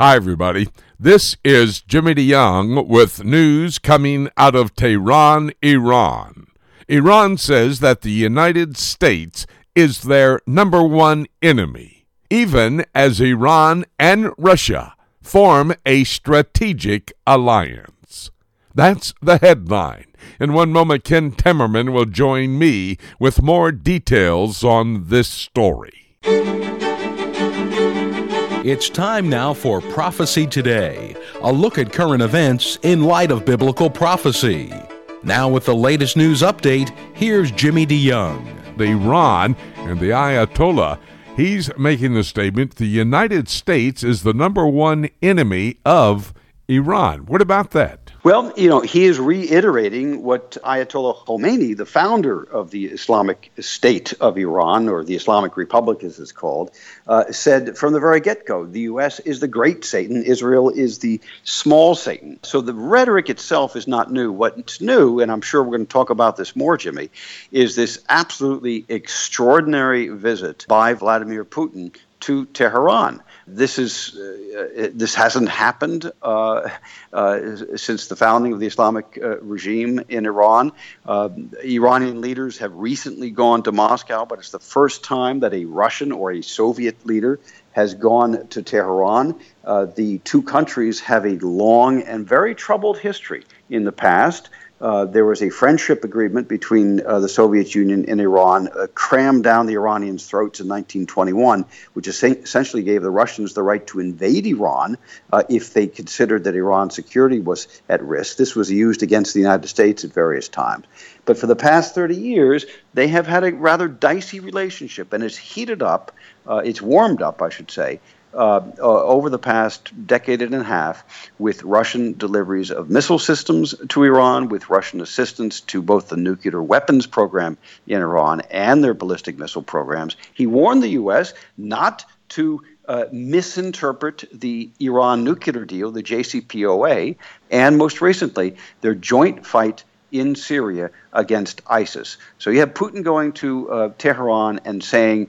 Hi, everybody. This is Jimmy DeYoung with news coming out of Tehran, Iran. Iran says that the United States is their number one enemy, even as Iran and Russia form a strategic alliance. That's the headline. In one moment, Ken Temmerman will join me with more details on this story. It's time now for Prophecy Today, a look at current events in light of biblical prophecy. Now with the latest news update, here's Jimmy DeYoung. Iran and the Ayatollah, he's making the statement the United States is the number one enemy of Iran. What about that? Well, he is reiterating what Ayatollah Khomeini, the founder of the Islamic State of Iran, or the Islamic Republic as it's called, said from the very get-go, the U.S. is the great Satan, Israel is the small Satan. So the rhetoric itself is not new. What's new, and I'm sure we're going to talk about this more, Jimmy, is this absolutely extraordinary visit by Vladimir Putin to Tehran. This hasn't happened since the founding of the Islamic regime in Iran. Iranian leaders have recently gone to Moscow, but it's the first time that a Russian or a Soviet leader has gone to Tehran. The two countries have a long and very troubled history in the past. There was a friendship agreement between the Soviet Union and Iran, crammed down the Iranians' throats in 1921, which essentially gave the Russians the right to invade Iran if they considered that Iran's security was at risk. This was used against the United States at various times. But for the past 30 years, they have had a rather dicey relationship, and it's heated up, it's warmed up, I should say, over the past decade and a half with Russian deliveries of missile systems to Iran, with Russian assistance to both the nuclear weapons program in Iran and their ballistic missile programs. He warned the U.S. not to misinterpret the Iran nuclear deal, the JCPOA, and most recently, their joint fight in Syria against ISIS. So you have Putin going to Tehran and saying,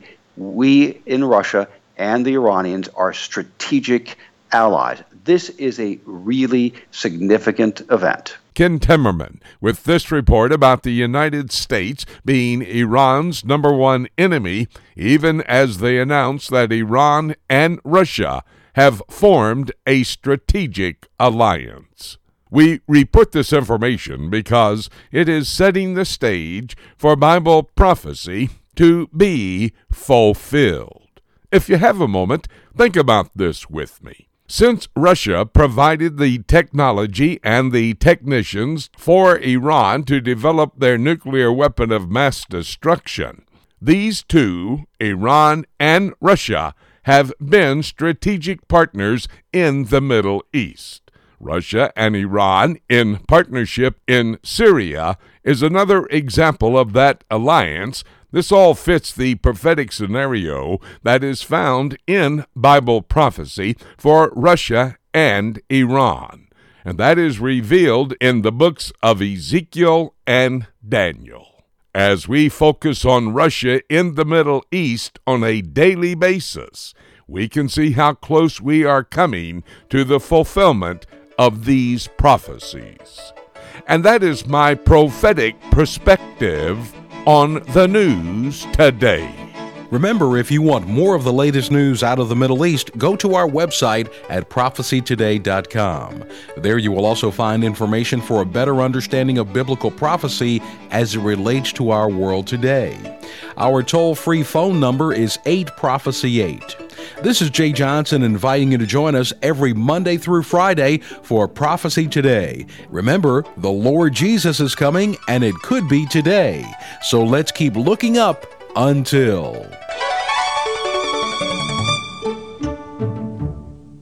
we in Russia and the Iranians are strategic allies. This is a really significant event. Ken Temmerman with this report about the United States being Iran's number one enemy, even as they announce that Iran and Russia have formed a strategic alliance. We report this information because it is setting the stage for Bible prophecy to be fulfilled. If you have a moment, think about this with me. Since Russia provided the technology and the technicians for Iran to develop their nuclear weapon of mass destruction, these two, Iran and Russia, have been strategic partners in the Middle East. Russia and Iran in partnership in Syria is another example of that alliance. This all fits the prophetic scenario that is found in Bible prophecy for Russia and Iran, and that is revealed in the books of Ezekiel and Daniel. As we focus on Russia in the Middle East on a daily basis, we can see how close we are coming to the fulfillment of these prophecies. And that is my prophetic perspective on the news today. Remember, if you want more of the latest news out of the Middle East, go to our website at prophecytoday.com. There you will also find information for a better understanding of biblical prophecy as it relates to our world today. Our toll-free phone number is 8-PROPHECY-8. This is Jay Johnson inviting you to join us every Monday through Friday for Prophecy Today. Remember, the Lord Jesus is coming, and it could be today. So let's keep looking up until...